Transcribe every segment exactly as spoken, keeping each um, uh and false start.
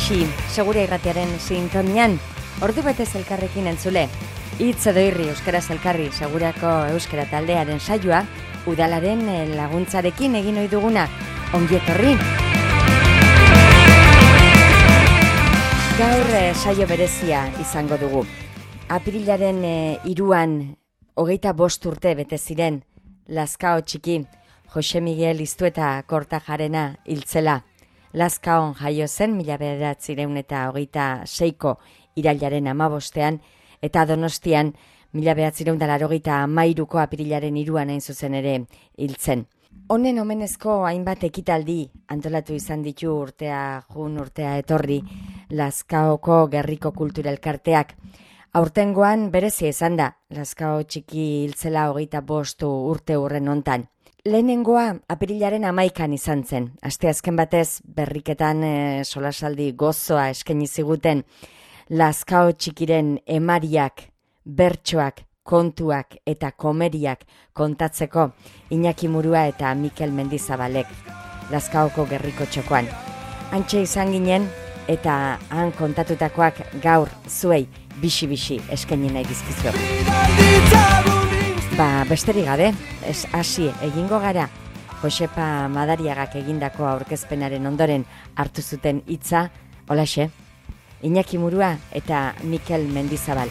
bishi, segure irratiaren sintonian, ordu betez elkarrekin entzule. Hitz edo irri euskaraz elkarri, segurako euskara taldearen saioa, udalaren laguntzarekin egin ohi duguna, ongi etorri. Gaur saio berezia izango dugu. Apirilaren hiruan, hogeita bost urte bete ziren, Lazkao txiki, Jose Miguel Iztueta Kortajarena hiltzela. Lazkaon jaio zen mila bederatziehun eta hogeita seiko irailaren hamabostean, eta Donostian mila bederatziehun eta laurogeita hamairuko apirilaren hiruan hain zuzen ere hiltzen. Honen omenezko hainbat ekitaldi antolatu izan ditu urtea jun urtea etorri Lazkaoko Gerriko Kultura Elkarteak. Aurtengoan berezia izan da, Lazkao txiki hiltzela hogeita bost urte hurren hontan. Lehenengoa apirilaren hamaikan izan zen. Asteazken batez berriketan e, solasaldi gozoa eskaini ziguten Lazkao txikiren emariak, bertsoak, kontuak eta komeriak kontatzeko Iñaki Murua eta Mikel Mendizabalek Lazkaoko Gerriko txokoan. Hantxe izan ginen eta han kontatutakoak gaur zuei bixi-bixi eskaini nahi dizkizuet. Ba, besterik gabe, ez hasi egingo gara, Josepa Madariagak egindako aurkezpenaren ondoren hartu zuten hitza, holaxe, Iñaki Murua eta Mikel Mendizabal.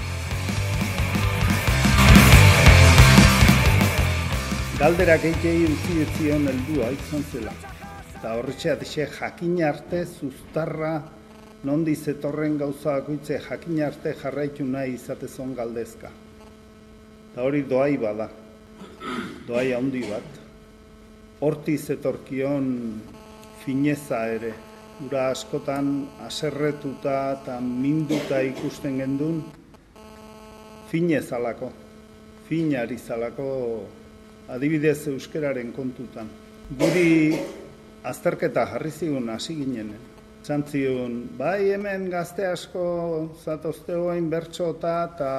Galderak eitei utzi etzion heldua izan zela. Eta horretxeat ise jakin arte zuztarra nondi zetorren gauza bakoitze jakin arte jarraitu nahi izatezon galdezka. Eta hori doai bada, doai handi bat. Horti zetorkion fineza ere, ura askotan aserretuta eta minduta ikusten gendun, finezalako, finari zalako adibidez euskeraren kontutan. Guri azterketa jarri zigun hasi ginen. Zantziun, bai hemen gazte asko zatozte hoain bertxota eta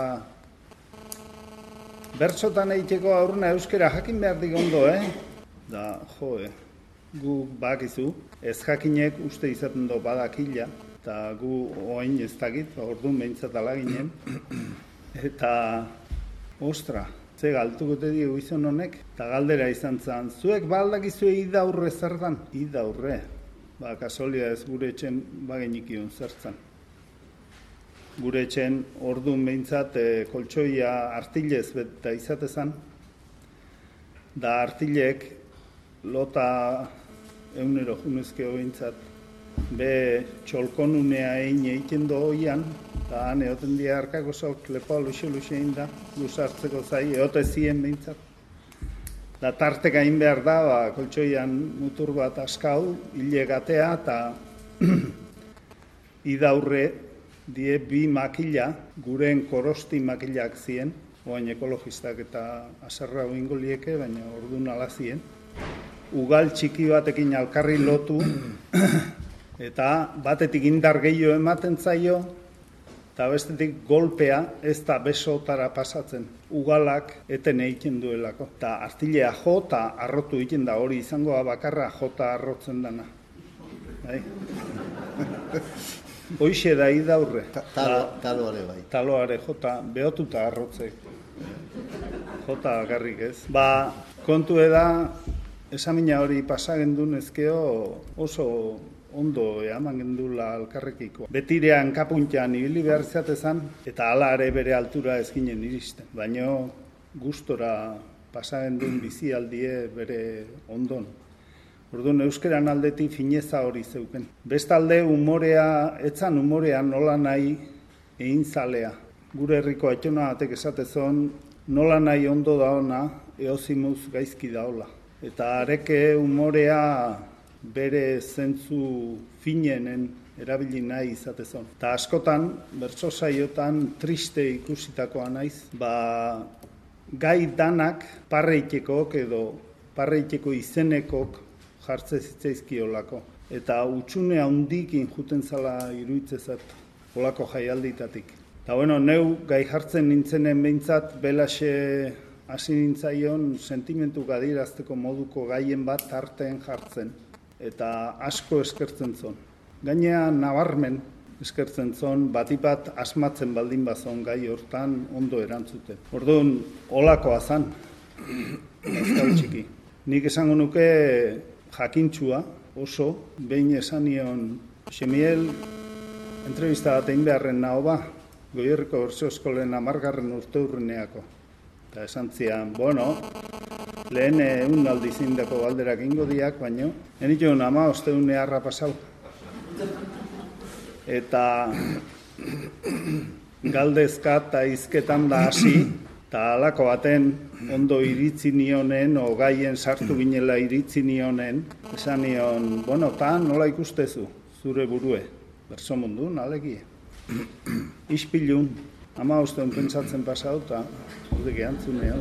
bertxotan egiteko aurruna euskera jakin behar digondo, eh? Da, joe, gu bakizu, ez jakinek uste izaten do badakila, eta gu oain ez dakit, orduan behintzat ala ginen, eta, ostra, ze galtuko te dio izan honek, eta galdera izan zen, zuek baldakizu idaurre zer dan? Idaurre, ba, kasolia ez gure etxen bagenikion zertzen. Gure etxen orduan behintzat e, koltsoia artilez beta izatezan, da artilek lota eunero junezkeo behintzat, be txolkonunea egin egiten do hoian, eta han eoten dia arkako sok lepoa luxe-luxe egin da, luzartzeko zai, eote zien behintzat. Da tarteka egin behar da, ba, koltsoian mutur bat askau, hile gatea, eta idaurre, die bi makila, guren korosti makilak zien, oain ekologistak eta aserra oingo lieke, baina orduan ala zien. Ugal txiki batekin alkarri lotu, eta batetik indar gehiago ematen zaio, eta bestetik golpea ez da besotara pasatzen. Ugalak eten egiten duelako. Eta artilea jo eta arrotu egiten da, hori izangoa bakarra jota arrotzen dana. Bai? Hoixe da idaurre. Taloare bai. Taloare jota, behotuta arrotze. Jota garrik ez. Ba, kontu eda, esamina hori pasagendun ezkeo oso ondo eaman gendula alkarrekiko. Betirean kapuntian ibili behar zatezan, eta hala ere bere altura ez ginen iristen. Baina gustora pasagendun bizialdie bere ondon. Orduan, euskeran aldetik fineza hori zeuken. Bestalde, umorea, etzan umorea nola nahi egin zalea. Gure herriko aitona batek esatezon, nola nahi ondo da ona, eozimuz gaizki daola. Eta areke umorea bere zentzu finenen erabili nahi izatezon. Eta askotan, bertso saiotan triste ikusitakoa naiz, ba, gai danak parreitekok edo parreiteko izenekok jartze zitzaizkiolako. Eta utxune handikin juten zala iruitzezat olako jaialditatik. Eta bueno, neu gai jartzen nintzenen behintzat belaxe hasi nintzaion sentimentu gadirazteko moduko gaien bat tarteen jartzen. Eta asko eskertzen zon. gainea nabarmen eskertzen zon, batipat asmatzen baldin bazon gai hortan ondo erantzuten. Orduan, olakoa zan, Lazkao txiki. Nik esango nuke jakintxua oso, behin esan nion Xemiel, entrevista bat egin beharren naho ba, Goierriko Bertso Eskolen hamargarren urte urreneako. Eta esan zian, bueno, lehen egun aldi zindako galderak ingo diak, baino, enitxo ama osteun neharra pasau. Eta galdezka eta izketan da hasi, eta halako baten ondo iritzi nionen, o gaien sartu ginela iritzi nionen, esan nion, bueno, ta nola ikustezu, zure burue, berso mundu, nalegie. Ispilun, ama osteun pentsatzen pasau, eta hori gehantzuneo.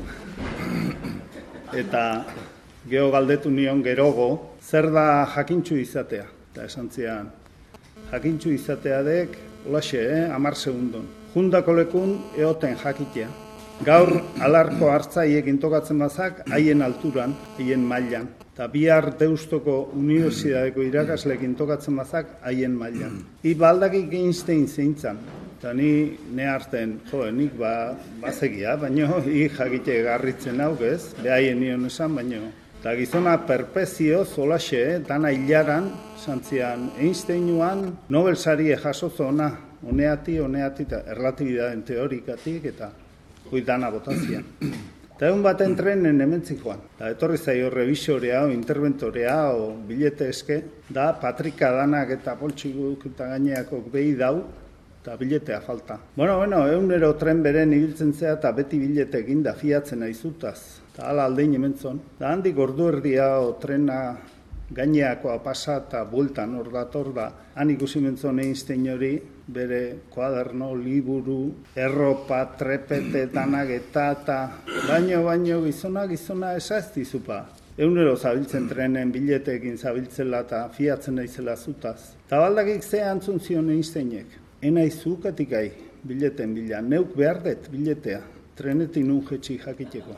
Eta geho galdetu nion gerogo, zer da jakintxu izatea, eta esan zian, jakintxu izateadek, holaxe, eh, amar segundon. Jundako lekun eoten jakitea. Gaur alarko hartzaiek intokatzen bazak, haien alturan, haien mailan. Eta bihar Deustoko Unibertsitateko irakaslek intokatzen bazak, haien mailan. I baldakik Einstein zeintzan. Eta ni ne harten, jo, nik ba, bazegia, baino, i jakite garritzen hauk ez, behaien nion esan, baino. Eta gizona perpezio, zolaxe, eh, dana hilaran, zantzian, Einsteinuan Nobel sarie jasozo ona, honeati, honeati, eta erlatibidaden teorikatik, eta hui dana botazian. Eta egun baten trenen hementzik joan. Eta etorri zaio revisorea, o interventorea, o bilete eske, da patrika danak eta poltsiguk eta gaineakok behi dau, eta biletea falta. Bueno, bueno, egunero tren beren ibiltzen zea eta beti bilete egin da fiatzen aizutaz. Eta hala aldein hementzon. Da handik ordu erdia o trena gaineakoa pasa eta bueltan hor dator da. Han ikusi mentzon Einstein hori bere kuaderno, liburu, erropa, trepete, danak eta eta baino, baino, gizona, gizona esa ez dizupa. Egunero zabiltzen trenen bileteekin zabiltzela eta fiatzen naizela zutaz. Eta baldakik ze antzun zion Einsteinek. Enai zukatik gai, bileten bila. Neuk behar dut biletea. Trenetik nun jetxi jakiteko.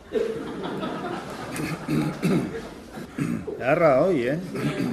Erra hoi, eh?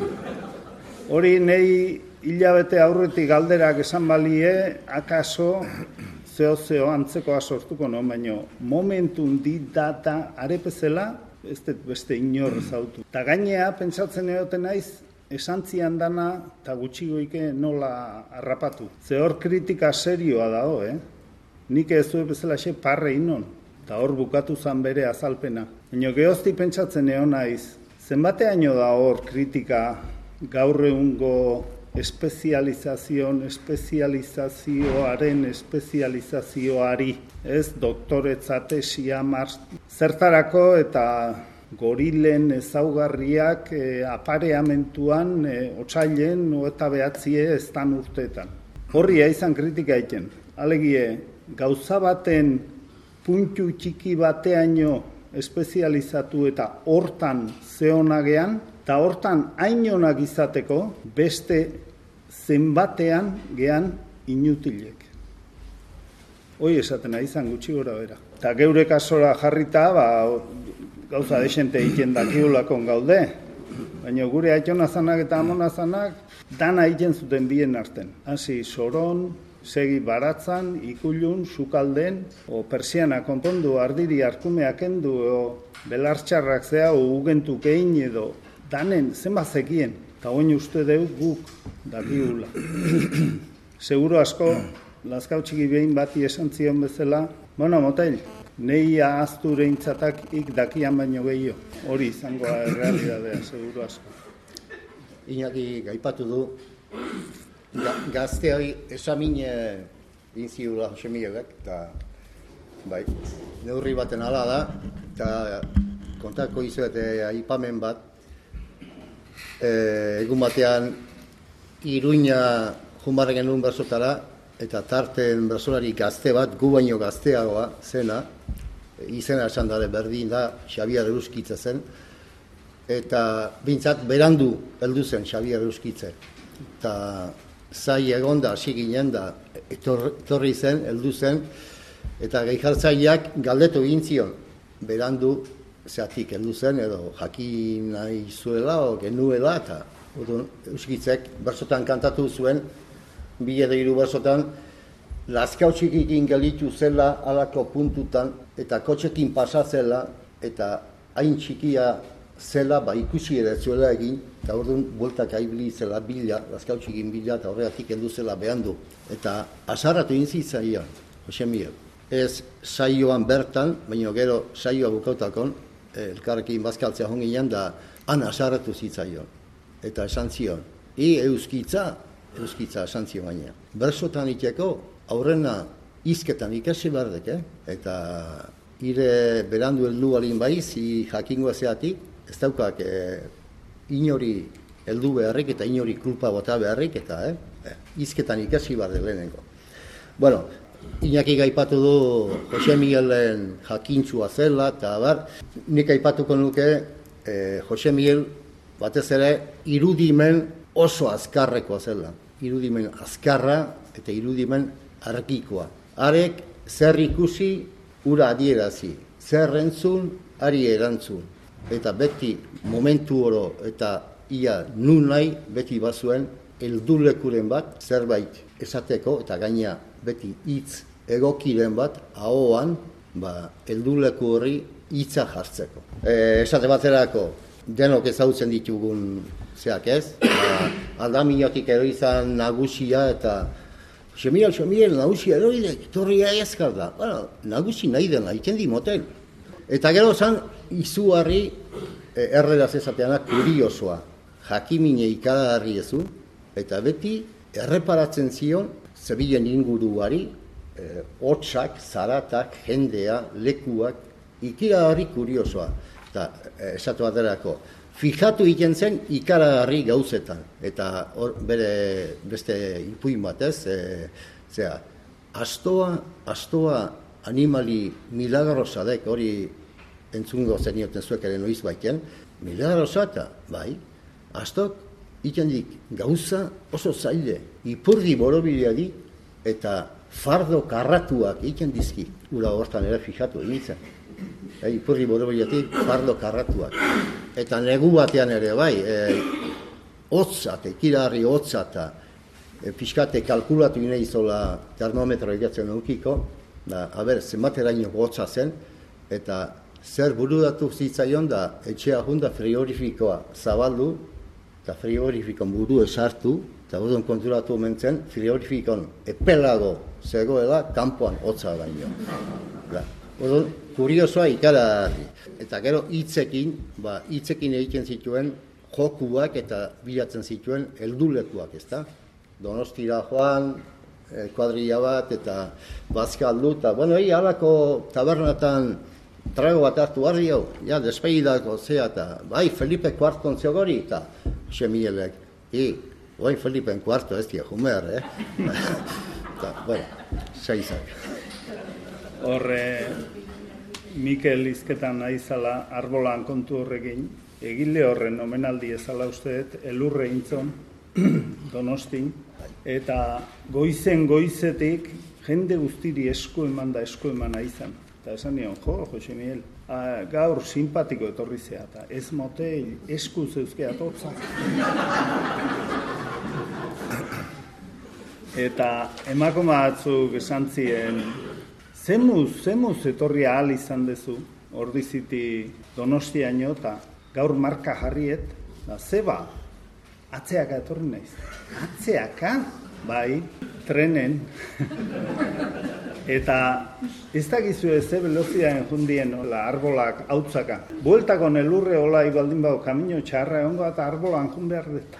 Hori nahi hilabete aurretik galderak esan balie, akaso zeo-zeo antzekoa sortuko no, baina momentun di data arepezela, ez dut beste inor zautu. Ta gainea, pentsatzen egoten naiz, esantzian dana eta gutxigoike nola harrapatu. Ze hor kritika serioa dago, eh? Nik ez du bezala xe parre inon, eta hor bukatu zan bere azalpena. Baina gehozti pentsatzen egon naiz, zenbateaino da hor kritika gaur egungo espezializazion, espezializazioaren espezializazioari, ez doktoretza tesia, zertarako eta gorilen ezaugarriak e, apareamentuan e, otsailen eta behatzie eztan urteetan. Horria izan kritika egiten. Alegie, gauza baten puntu txiki bateaino espezializatu eta hortan zeonagean, eta hortan hainonak izateko beste zenbatean gean inutilek. Hoi esaten izan gutxi gora bera. Eta geure kasora jarrita, ba, gauza desente egiten dakiulakon gaude, baina gure aitonazanak eta amonazanak dana egiten zuten bien arten. Hasi soron, segi baratzan, ikulun, sukalden, o persiana konpondu, ardiri arkumeak endu, o belartxarrak zea, o ugentuk egin edo, danen zenbat zekien, eta oin uste deu guk dakiula. Seguro asko, Lazkao txiki behin bati esan zion bezala, bueno, motel, nei ahazture intzatak ik dakian baino gehiago. Hori izango errealidadea, seguro asko. Iñaki gaipatu du, gazte hori esamine inziula Xemielek, eta bai, neurri baten ala da, eta kontako izuete aipamen bat, e, egun batean Iruña junbarren genuen bersotara, eta tarten bersolari gazte bat, gu baino gazteagoa zena, izena esan dara berdin da, Xabier Euskitze zen, eta bintzat berandu heldu zen Xabier Euskitze. Eta zai egonda, hasi ginen da, etorri zen, heldu zen, eta gehijartzaileak galdetu egin zion, berandu zeatik heldu zen, edo jakin nahi zuela, o genuela, eta Odun, Euskitzek, bersotan kantatu zuen, bi edo hiru bersotan, Lazkao txikikin gelitu zela alako puntutan, eta kotxekin pasatzela, eta hain txikia zela, ba ikusi ere zuela egin, eta orduan bueltak aibili zela bila, Lazkao txikin bila, eta horregatik heldu zela behandu. Eta asarratu inzitzaia, Jose Miguel. Ez saioan bertan, baina gero saioa bukautakon, elkarrekin bazkaltzea honginan, da han asarratu zitzaion. Eta esan zion, i euskitza, euskitza esan zion baina. Bersotan iteko, aurrena hizketan ikasi berdek, eh? Eta ire berandu heldu alin baiz, i jakingoa zeatik, ez daukak eh, inori heldu beharrik eta inori kulpa bota beharrik, eta eh, hizketan ikasi berde lehenengo. Bueno, Iñaki gaipatu du Jose Miguelen jakintzua zela, eta bar, nik aipatuko nuke eh, Jose Miguel batez ere irudimen oso azkarrekoa zela. Irudimen azkarra eta irudimen argikoa. Arek zer ikusi, ura adierazi. Zer entzun, ari erantzun. Eta beti momentu oro eta ia nun nahi beti bazuen heldulekuren bat zerbait esateko eta gaina beti hitz egokiren bat ahoan ba helduleku horri hitza jartzeko. E, esate baterako denok ezagutzen ditugun zeak ez, ba, aldaminotik ero izan nagusia eta Xemiel, Xemiel, nagusia eroidek, torria ezkar da. Bueno, nagusi nahi dena, ikendi motel. Eta gero zan, izugarri e, erreraz ezateanak kuriosoa, jakimine ikaragarri ezu, eta beti erreparatzen zion, zebilen inguruari, e, hotsak, zaratak, jendea, lekuak, ikaragarri kuriosoa. Eta e, esatu baterako, fijatu egiten zen ikaragarri gauzetan, eta hor bere beste ipuin batez, e, zera, astoa, astoa animali milagrosadek, hori entzungo zenioten zuek ere noiz baiten, milagrosata, bai, astok ikendik gauza oso zaile, ipurdi borobila di, eta fardo karratuak ikendizki, ura hortan ere fijatu egitzen. E, ipurri borobiletik fardo karratuak. Eta negu batean ere bai, e, hotzat, ekirarri hotzat, e, pixkate kalkulatu inei zola termometro egatzen eukiko, da, haber, zenbateraino hotza zen, eta zer burudatu zitzaion da, etxea junda frigorifikoa zabaldu, eta frigorifikon buru esartu, eta budun konturatu mentzen, frigorifikon epelago zegoela, kanpoan hotza baino. Da. Odon, kuriosoa ikaragarri. Eta gero hitzekin, ba, hitzekin egiten zituen jokuak eta bilatzen zituen heldulekuak, ezta? Donostira joan, eh, kuadrilla bat eta bazkaldu, eta bueno, hi, halako tabernatan trago bat hartu harri hau, ja, despegidako zea, eta bai, Felipe kuarton zeogori, eta Xemielek, hi, bai, Felipe kuarto ez dia jumer, eh? Eta, bueno, seizak. Horre, Mikel hizketan nahi zala arbolan kontu horrekin, egile horren omenaldi ezala usteet, elurre intzon, Donostin, eta goizen goizetik jende guztiri esku eman da esku eman izan. Eta esan nion, jo, Jose Miguel, a, gaur simpatiko etorri zea, eta ez motel esku zeuzkea totza. Eta emakoma batzuk esan zien, zemuz, zemuz etorri ahal izan dezu, ordiziti Donostiaino, eta gaur marka jarriet, da zeba, atzeaka etorri naiz. Atzeaka, bai, trenen. Eta ez dakizu ez ze velozitatean jundien la arbolak hautzaka. Bueltako nelurre hola ibaldin bau kamino txarra egongo eta arbolan jun behar dut.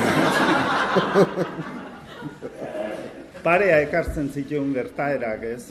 Parea ekartzen zituen gertaerak, ez?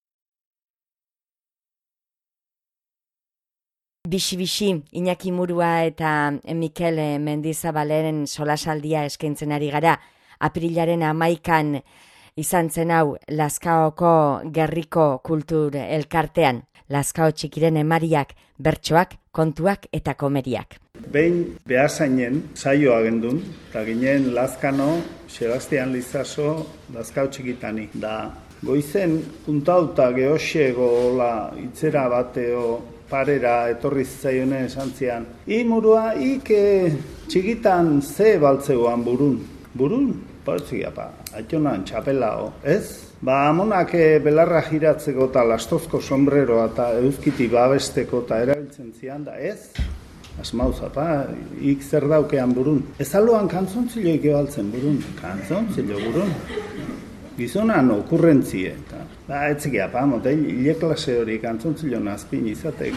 Bixi-bixi, Iñaki Murua eta Mikel Mendizabaleren solasaldia eskaintzen ari gara. Aprilaren hamaikan izan zen hau Lazkaoko gerriko kultur elkartean. Lazkao txikiren emariak, bertsoak, kontuak eta komeriak. Behin behasainen saioa gendun, eta ginen Lazkano, Sebastian Lizaso, Lazkao txikitani. Da, goizen puntauta gehoxego itzera bateo parera etorri zaione esan zian. I murua, ik txikitan ze baltzeuan burun. Burun? Bautzik, apa, aitonan txapelao, ez? Ba, amonak belarra giratzeko eta lastozko sombreroa eta euskiti babesteko eta erabiltzen zian da, ez? Asmauz, apa, ik zer daukean burun. Ez aloan kantzontzilloik ebaltzen burun. Kantzontzillo burun. Gizonan okurrentzie. Ba, etziki, apa, motel, hile klase hori kantzontzillo nazpin izatek.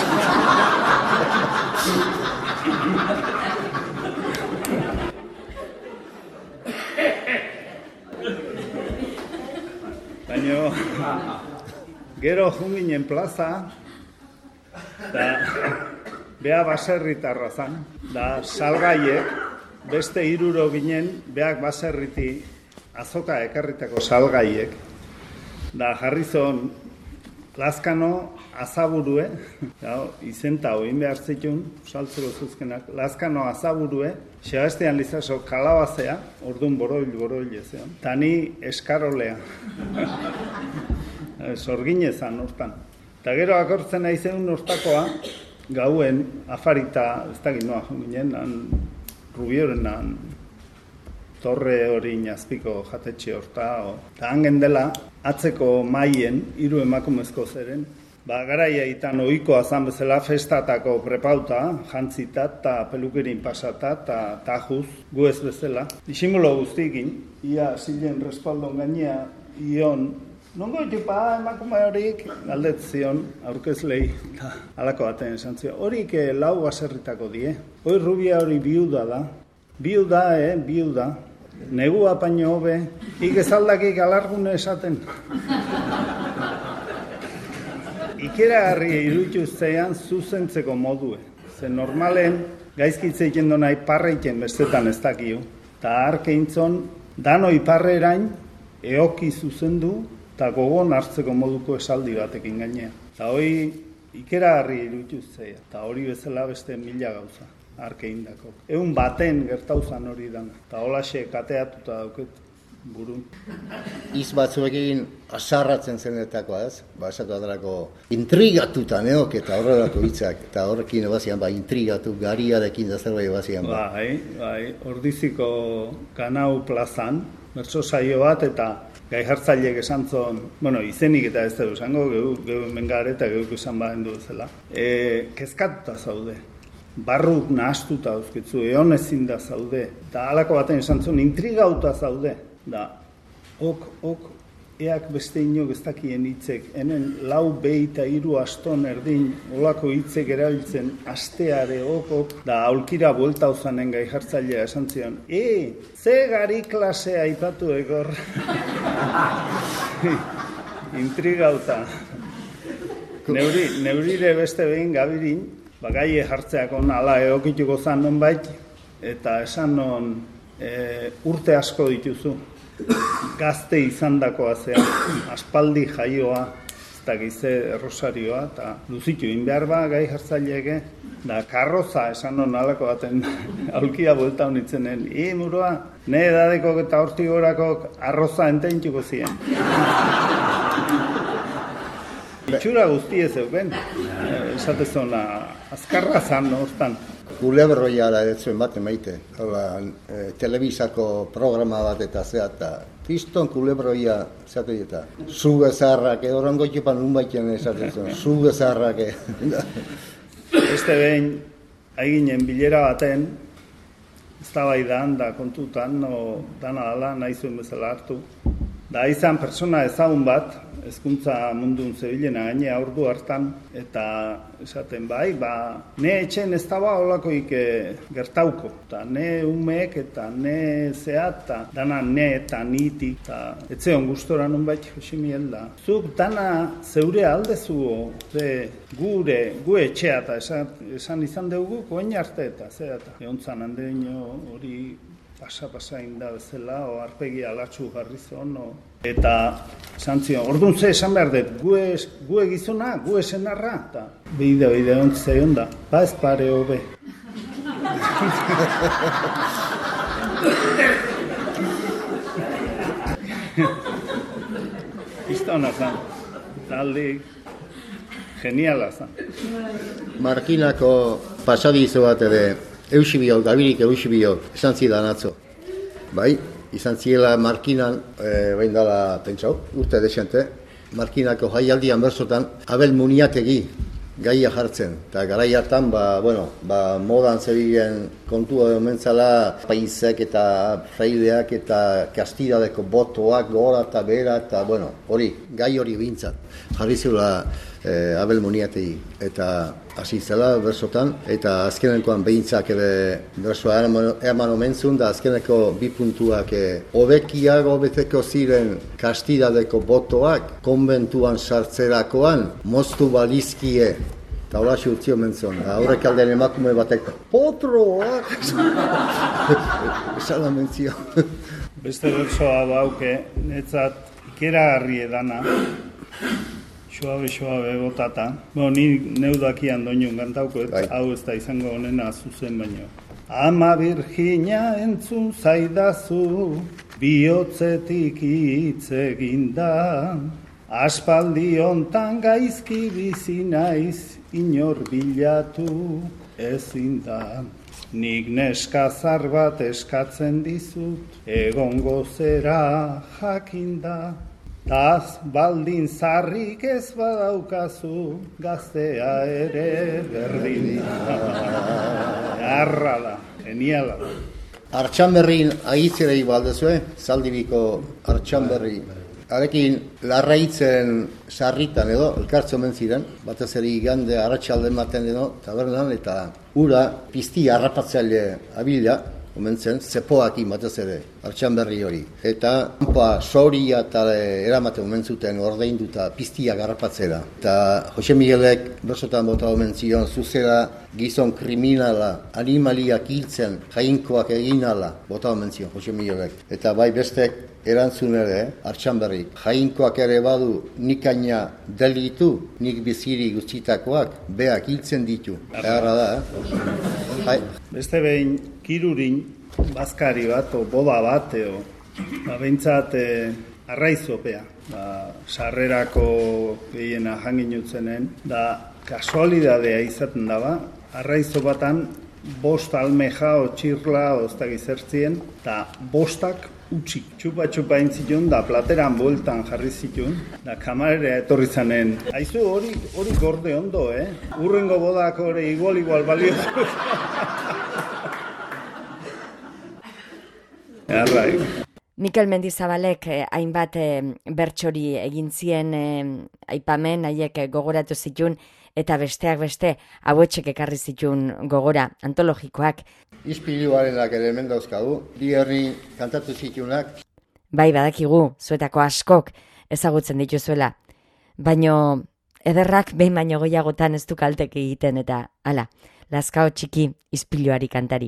Baina, gero junginen plaza, da, bea baserritarra zan, da salgaiek, beste hiruro ginen, beak baserriti azoka ekarritako salgaiek, da jarrizon Lazkano azaburue, izenta oin behar zitun, saltzeko zuzkenak, Lazkano azaburue, xebastean lizaso kalabazea, orduan boroil, boroil ezean, tani eskarolea. Sorginezan hortan. Eta gero akortzen nahi zen hortakoa, gauen afarita, ez da ginoa ginen, Rubiorenan, torre hori azpiko jatetxe horta, eta hangen dela, atzeko maien, hiru emakumezko zeren, ba, garaia itan ohikoa zan bezala festatako prepauta, jantzita eta pelukerin pasata eta tajuz, gu ez bezala. Disimulo guztikin, ia zilen respaldon gainea, ion, nongo itupa emakume horik, galdet zion, aurkezlei, alako baten esan zion, horik lau baserritako die. Hoi rubia hori biuda da, biuda, eh, biuda, negua paino hobe, ik ezaldakik alargune esaten. Ikeragarri irutuztean zuzentzeko modue. Ze normalen gaizkitze ikendo nahi parreiken bestetan ez dakiu. Ta arkeintzon, dano iparrerain eoki zuzendu eta gogon hartzeko moduko esaldi batekin gainea. Ta hori ikeragarri irutuztea. Ta hori bezala beste mila gauza. Arkeindako. Egun baten gertauzan hori dana. Eta holaxe kateatuta dauket burun. Iz batzuekin asarratzen zenetakoa, ez? Ba, esatu adarako intrigatuta neok eta horrelako hitzak. Eta horrekin ebazian, ba, intrigatu gariarekin da zerbait ebazian. Ba. Bai, bai, ordiziko Kanau plazan, bertso saio bat eta gai jartzaileek esan zon, bueno, izenik eta ez dugu esango, gehu, gehu mengare eta gehu esan baden du zela. E, kezkatuta zaude. Barruk nahastuta dauzkitzu, egon ezin da zaude. Eta halako baten esan zuen, intrigauta zaude. Da, ok, ok, eak beste inok ez dakien hitzek, hemen lau behi eta hiru aston erdin, olako hitzek erabiltzen, asteare, ok, ok, da, aulkira buelta uzanen gai jartzailea esan zion, e, ze gari klasea aipatu egor. Intrigauta. Neuri, neurire beste behin gabirin, bagaie jartzeak on ala eokituko zan nonbait, eta esan non e, urte asko dituzu, gazte izan dakoa zean, aspaldi jaioa, ez da gize errosarioa, eta luzitu inbehar ba gai jartzaileeke, da karroza esan non alako baten aulkia buelta honitzenen, i murua, ne edadekok eta hortik gorakok arroza enteintuko ziren. Itxura guztie zeuken, esatezona, azkarra zan hortan. Kulebroiara etzuen bat emaite, hola, e, telebisako programa bat eta zea, eta kriston kulebroia zeatu eta zuge zaharrak, orango txupan unbaiten esatezona, zuge zaharrak. Beste behin, haiginen bilera baten, eztabaidan da kontutan, no, dana dala, nahi zuen bezala hartu. Da izan pertsona ezagun bat, hezkuntza mundun zebilena gainea ordu hartan, eta esaten bai, ba, ne etxen ez daba holakoik gertauko, eta ne umeek eta ne zeat, eta dana ne eta niti, eta etzeon gustora nonbait Josimiel da. Zuk dana zeure aldezu, ze gure, gu etxea, eta esan, esan izan dugu, koin arte eta zea, eta egontzan handeino hori pasa-pasa inda bezala, o arpegi alatxu jarri zon, o... Eta, esan zion, orduan ze esan behar dut, gue, gue gizona, gue senarra, eta beide, beide, ontzai onda, ba ez pare hobe. Izta hona zan, taldi, geniala zan. Markinako pasadizo bat ere Eusibiok, Gabirik Eusibiok, esan zidan atzo. Bai, izan ziela Markinan, e, bain dala, pentsau, urte desente, Markinako jaialdian berzotan, Abel Muniategi gaia jartzen. Eta garai hartan, ba, bueno, ba, modan zebilen kontua omentzala, paisek eta fraideak eta kastidadeko botoak gora eta bera, eta, bueno, hori, gai hori bintzat. Jarri zela eh, Abel Muniategi. Eta hasi zela berzotan, eta azkenekoan behintzak ere berzoa eman omentzun, da azkeneko bi puntuak hobekiago beteko ziren kastidadeko botoak, konbentuan sartzerakoan, moztu balizkie, eta hola xurtzio mentzon, aurrek aldean emakume batek, potroak! Esan mentzio. Beste berzoa bauke, netzat ikeragarri edana, Suabe, suabe, botata. Bo, ni neudakian doinun gantauko, Bai. Hau ez da izango honena zuzen baino. Ama Virginia entzun zaidazu, bihotzetik hitz eginda. Aspaldi hontan gaizki bizi naiz, inor bilatu ezin da. Nik neskazar bat eskatzen dizut, egongo zera jakinda. Taz baldin zarrik ez badaukazu, gaztea ere berdin da. Arra da, geniala da. Artxanberrin agitzerei baldezue, zaldibiko Artxanberri. Harekin larraitzen sarritan edo, elkartzo omen ziren, batez ere igande arratsalde ematen deno, tabernan, eta ura pizti harrapatzaile abila, omen zen, zepoakin batez ere, Artxanberri hori. Eta pa, soria eta eramaten omen zuten ordeinduta piztiak harrapatzera. Eta Jose Miguelek bersotan bota omen zion, zuzera gizon kriminala, animaliak hiltzen, jainkoak eginala, bota omen zion Jose Miguelek. Eta bai bestek erantzun ere, Artxanberri, jainkoak ere badu nikaina delitu, nik biziri guztitakoak, beak hiltzen ditu. Egarra da, eh? Hai. Beste behin, kirurin, bazkari bat, o boda bat, o, ba, behintzat e, arraizopea. Ba, sarrerako gehiena janginutzenen, da kasualidadea izaten daba, arraizo batan bost almeja o txirla o ez da gizertzien, eta bostak utzi. Txupa-txupa intzitun, da plateran bueltan jarri zitun, da kamarera etorri zanen. Aizu hori hori gorde ondo, eh? Urrengo bodak hori igual-igual balio. Arrai. Mikel Mendizabalek eh, hainbat eh, bertsori egin zien eh, aipamen, haiek eh, gogoratu zitun, eta besteak beste hauetxek ekarri zitun gogora, antologikoak. Ispiluarenak ere hemen dauzkagu, bi herri kantatu zitunak. Bai, badakigu, zuetako askok ezagutzen dituzuela. Baino ederrak behin baino gehiagotan ez du kaltek egiten eta, hala, Lazkao txiki ispiluari kantari.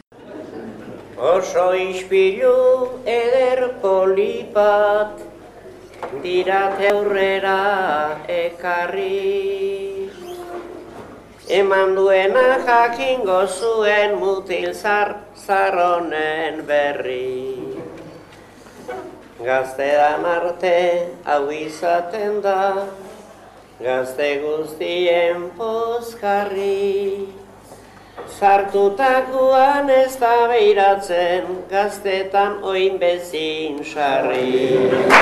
Oso ispilu eder polipat, dirate aurrera ekarri. Eman duena jakingo zuen mutil zar, zarronen berri. Gazte da marte hau izaten da, gazte guztien pozkarri. Sartutakoan ez da behiratzen, gaztetan oin bezin sarri.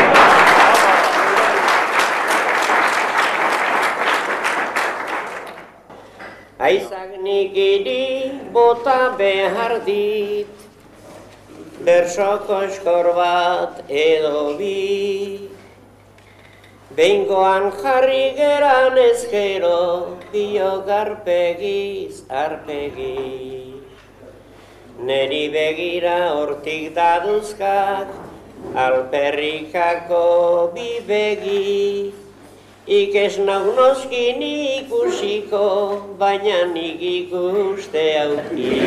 Aizak nikiri bota behar dit, bersoko eskor bat edo bi. Behingoan jarri geran ezkero, biok arpegiz arpegi. Neri begira hortik daduzkak, alperrikako bi begi. Ikes nau noski nik ikusiko, baina nik ikuste auki.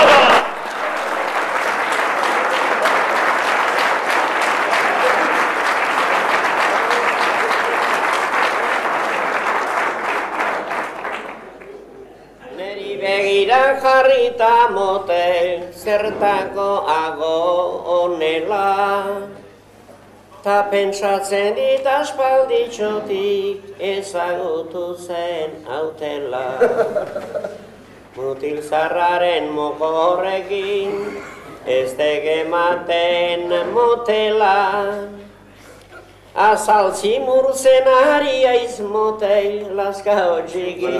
Jarrita motel, zertako ago onela. Ta pentsatzen dit aspalditxotik ezagutu zen hautela. Mutil zarraren mokorrekin ez tegematen motela. Azaltzi murzen ari aiz motel Lazkao txiki.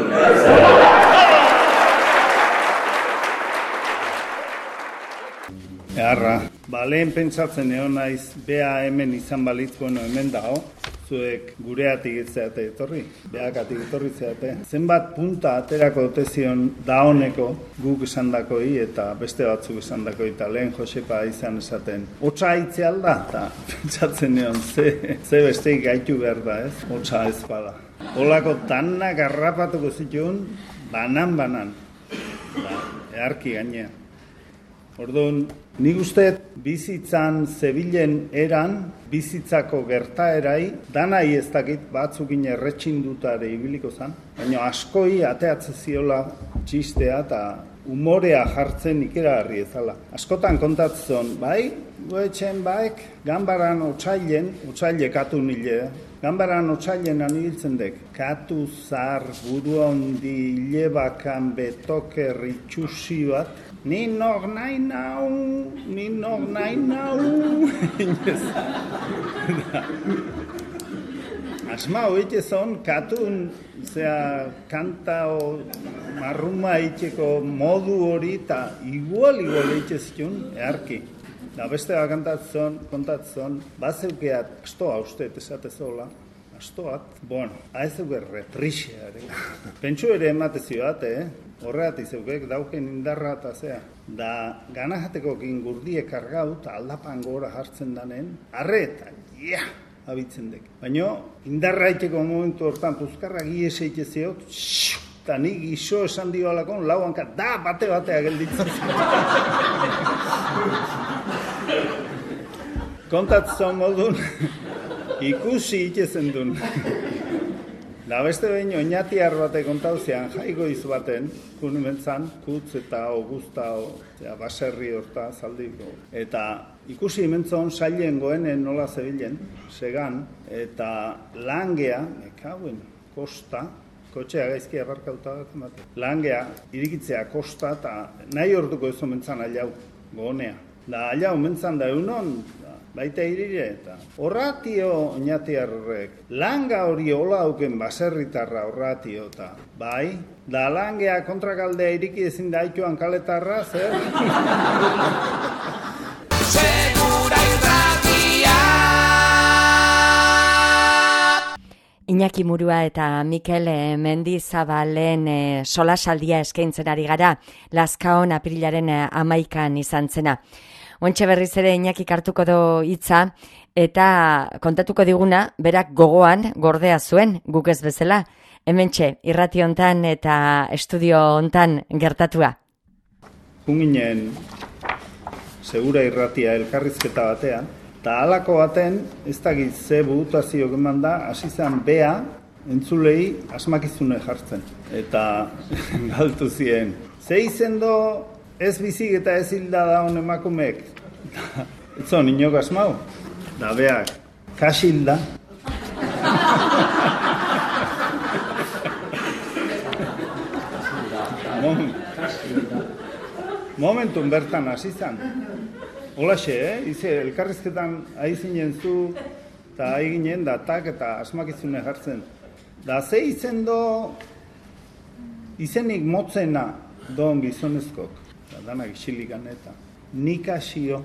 Eharra, ba, lehen pentsatzen egon naiz, bea hemen izan balitz, bueno, hemen dago, zuek gureatik itzeate etorri, beakatik etorri zeate. Zenbat punta aterako otezion daoneko guk esandakoi eta beste batzuk esandakoi, eta lehen Josepa izan esaten. Hotza aitze alda, eta pentsatzen egon, ze, ze besteik gaitu behar da, ez? Hotza ez bada. Olako danak harrapatuko zituen, banan-banan, ba, eharki gainean. Orduan, nik uste bizitzan zebilen eran, bizitzako gertaerai, danai ez dakit batzukin erretxindutare ibiliko zan, baina askoi ateatze ziola txistea eta umorea jartzen ikeragarri ezala. Askotan kontatzen, bai, goetxen baek, ganbaran otsailen, otsaile katu nile, ganbaran otsailen anibiltzen dek, katu zar, buru handi, hilebakan, betoker, itxusi bat, ni nog nahi nau, ni nog nahi nau. Asmau itezon, katun, zera, kanta o marruma iteko modu hori eta igual-igual itezkiun, eharki. Da beste bat kantatzen, kontatzen, bazeukeat, astoa uste, esatezola, astoat, bueno, aezeuke reprixeare. Pentsu ere ematezio bat, eh? Horreat izeukek dauken indarra eta zea. Da ganajateko gingurdie kargau eta aldapan gora jartzen danen, arre eta ja, abitzen dek. Baina indarra iteko momentu hortan puzkarra gies eitezio, eta nik iso esan dio alakon, lau hanka, da, bate-batea gelditzen. Kontatzen modun, ikusi itezen duen. Da beste behin oinatiar bate kontauzean jaigoiz baten, kunimentzan, kutz eta augusta, zera, baserri horta, zaldiko. Eta ikusi imentzon sailen goenen nola zebilen, segan, eta langea, ekauen, kosta, kotxea gaizki abarkauta bat emate. Langea, irikitzea kosta, eta nahi orduko ez omentzan ailau, goonea. Da ailau mentzan da egunon, baita irire eta horratio oinatiarrek, langa hori hola auken baserritarra horratio eta bai, da langea kontrakaldea iriki ezin da haituan kaletarra, zer? Segura irratia! Iñaki Murua eta Mikel Mendizabalen e, solasaldia eskaintzen ari gara, Lazkaon aprilaren amaikan izan zena. Ontxe berriz ere Iñaki hartuko do hitza eta kontatuko diguna, berak gogoan gordea zuen, guk ez bezala. Hementxe, irrati hontan eta estudio hontan gertatua. Junginen segura irratia elkarrizketa batean, eta halako baten, ez dakit ze burutazio eman da, hasi zen bea entzulei asmakizune jartzen. Eta galtu ziren. Ze izen do ez bizik eta ez hilda da hon emakumeek. Etzo, niñok asmau. Da beak, kasilda. Momentun bertan hasi zan. Holaxe, eh? Ize, elkarrizketan ahi zinen zu, eta ahi ginen, da tak eta asmakizune jartzen. Da ze izen do, izenik motzena doon gizonezkok. Da danak isilikan eta Nikasio.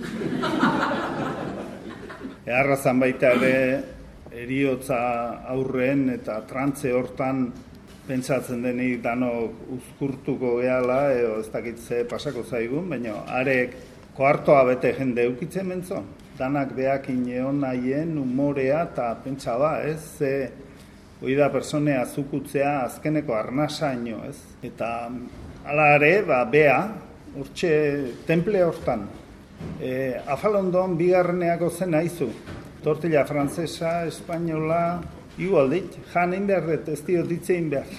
Eharrazan baita ere eriotza aurren eta trantze hortan pentsatzen denik danok uzkurtuko gehala, edo ez dakitze pasako zaigun, baina arek koartoa bete jende eukitzen bentzon. Danak beakin egon nahien umorea eta pentsa ba, ez? Ze oida personea zukutzea azkeneko arnasaino, ez? Eta hala ere, ba, bea, hortxe temple hortan. E, Afalondon bigarreneako zen haizu. Tortilla frantzesa, espainola, igual dit, jan egin behar dut, ez dio ditzein behar.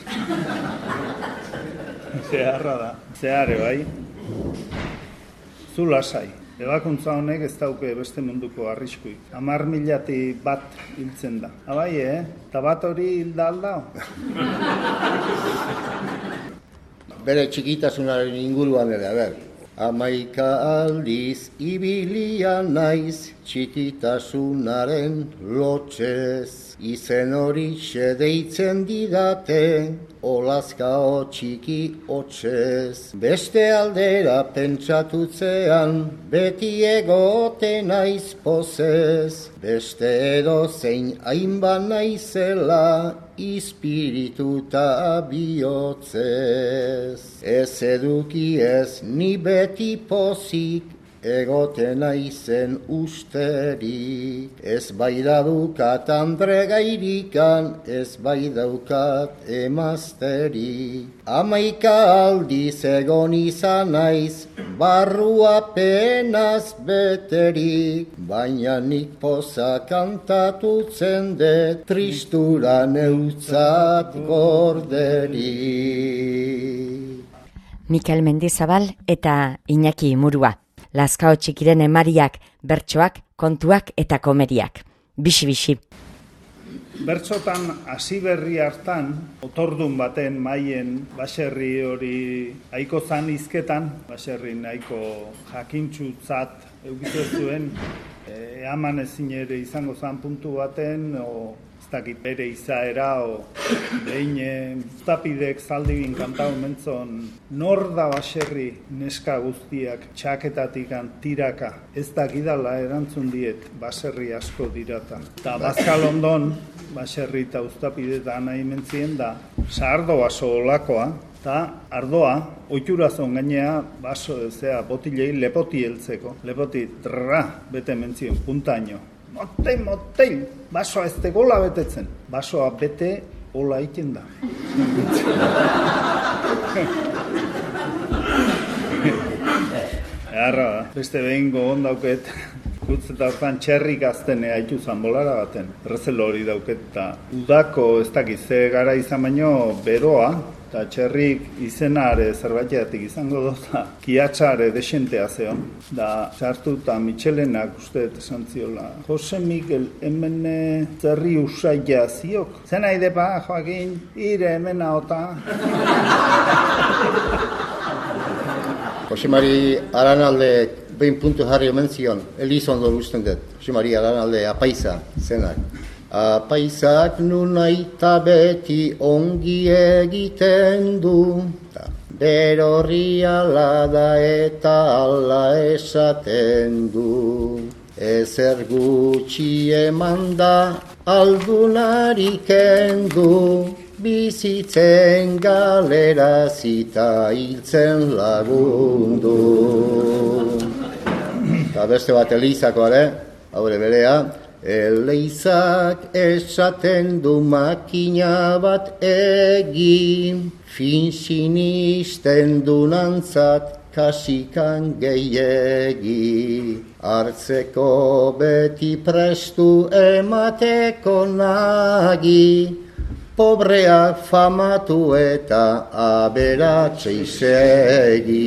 Zeharra da. Zehare, bai. Zu lasai. Ebakuntza honek ez dauke beste munduko arriskuik. Hamar milati bat hiltzen da. Abai, eh? Eta bat hori hilda aldao? Bere txikitasunaren inguruan ere, a ber. Hamaika aldiz ibilia naiz txikitasunaren lotxez. Izen hori deitzen didate, olazkao txiki hotxez. Beste aldera pentsatutzean, beti egote naiz pozez. Beste edozein hainbat naizela, ispirituta bihotzez. Ez eduki ez ni beti pozik, egote naizen usterik. Ez bai daukat andregairikan, ez bai daukat emazterik. Hamaika aldiz egon izan naiz, barrua penaz beterik. Baina nik poza kantatutzen det, tristura neutzat gorderik. Mikel Mendizabal eta Iñaki Murua. Lazkao Txikiren emariak, bertsoak, kontuak eta komeriak. Bixi-bixi. Bertsotan hasi berri hartan, otordun baten maien baserri hori aiko zan izketan, baserri nahiko jakintxutzat eukitu zuen, e, eaman ezin ere izango zan puntu baten, o ez dakit bere izaera, o behin Uztapidek zaldibin kantau mentzon, nor da baserri neska guztiak txaketatik tiraka, ez dakidala erantzun diet baserri asko dirata. Ta Bazkalondon, baserri eta Uztapidetan nahi mentzien da, saardo baso olakoa, eta ardoa, oiturazon gainea, baso ezea, botilei lepoti heltzeko. Lepoti, trra, bete mentzien, puntaino. Moteil, moteil, basoa ez tegola betetzen. Basoa bete, hola egiten da. Eharra da, beste behin gogon dauket, gutz eta hortan txerrik aztenea haitu zan bolara baten. Errezelo hori dauket, eta udako ez dakiz, ze gara izan baino beroa, eta txerrik izenare zerbaiteatik izango dota, kiatxare desentea zeon. Da, txartu eta Michelenak uste esan ziola, Jose Miguel, hemen zerri usaia ziok. Zen nahi depa, Joaquin, ire hemen ota. Jose Mari Aranalde behin puntu jarri omen zion, Elizondo usten dut. Jose Mari Aranalde apaisa zenak. Apaisak nunaita beti ongi egiten du, berorri ala da eta ala esaten du. Ezer gutxi eman da aldunari kendu, bizitzen galera zita hiltzen lagundu. Eta beste bat Elizakoare, haure berea, Eleizak esaten du makina bat egin, fin sinisten du nantzat kasikan gehiegi. Hartzeko beti prestu emateko nagi, pobreak famatu eta aberatze izegi.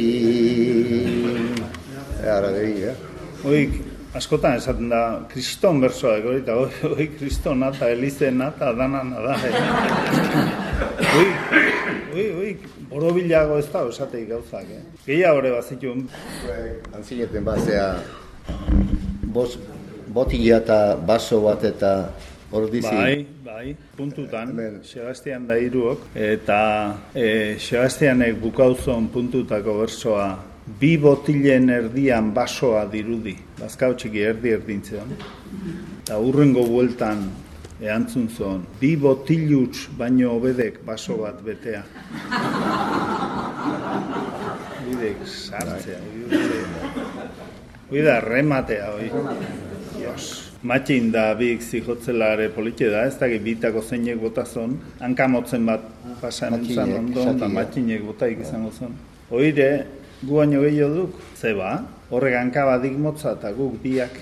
Eara degi, eh? Oik, askotan esaten da, kriston bersoa egori, eta hoi kristona eta elizena eta danana da. Hoi, hoi, hoi, borobilago ez da esatei gauzak, eh? Gehiago hori bazitun. Antzineten bazea, bos, botila eta baso bat eta hor dizi. Bai, bai, puntutan, Sebastian da hiruok, eta e, Sebastianek bukauzon puntutako bersoa, bi botilen erdian basoa dirudi, Bazkao Txiki erdi erdintzean, eta hurrengo bueltan erantzun zon, bi botiluts baino obedek baso bat betea. Bidek sartzea, hoi da rematea, hoi. Dios. Matxin da bik zihotzelare politxe da, ez dakit bitako zeinek botazon, hankamotzen bat pasan entzan ondon, eta matxinek botaik izango zon. Hoire, gu baino gehiago duk, zeba, horrek hankabadik motza eta guk biak.